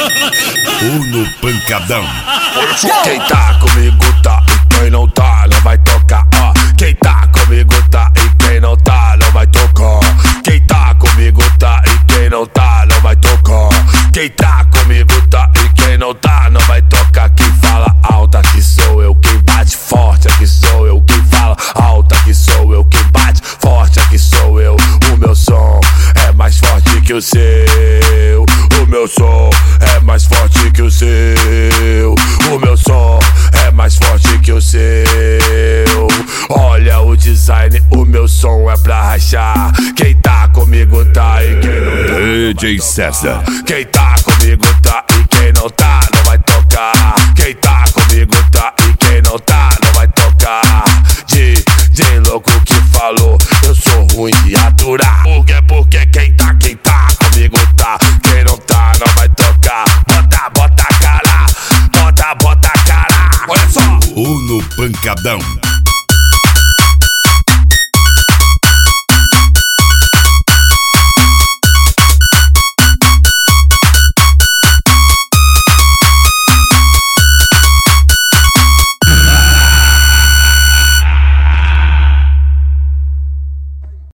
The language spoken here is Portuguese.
No pancadão. Quem tá comigo tá, e quem não tá não vai tocar. Quem tá comigo tá, e quem não tá não vai tocar. Quem tá comigo tá, e quem não tá não vai tocar. Quem tá comigo tá, e quem não tá não vai tocar. Quem fala alto aqui sou eu, quem bate forte aqui sou eu. Quem fala alto aqui sou eu, quem bate forte aqui sou eu. O meu som é mais forte que o seu. O meu som é mais forte que o seu. O meu som é mais forte que o seu. Olha o design, o meu som é pra rachar. Quem tá comigo tá, e quem não tá DJ César. Quem tá comigo tá, e quem não tá não vai tocar. Quem tá comigo tá, e quem não tá não vai tocar. DJ louco que falou, eu sou ruim de aturar. Porque quem tá comigo tá, quem não tá não vai tocar. Bota a cara, bota a cara. Olha só. No pancadão.